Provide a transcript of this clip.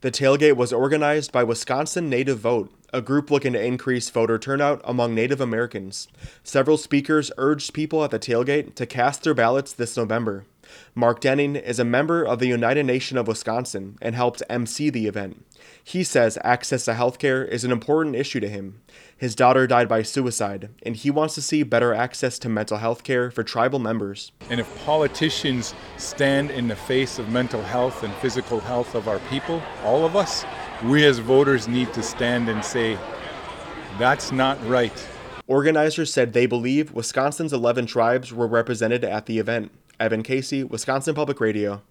The tailgate was organized by Wisconsin Native Vote, a group looking to increase voter turnout among Native Americans. Several speakers urged people at the tailgate to cast their ballots this November. Mark Denning is a member of the United Nation of Wisconsin and helped MC the event. He says access to healthcare is an important issue to him. His daughter died by suicide, and he wants to see better access to mental health care for tribal members. And if politicians stand in the face of mental health and physical health of our people, all of us, we as voters need to stand and say, that's not right. Organizers said they believe Wisconsin's 11 tribes were represented at the event. Evan Casey, Wisconsin Public Radio.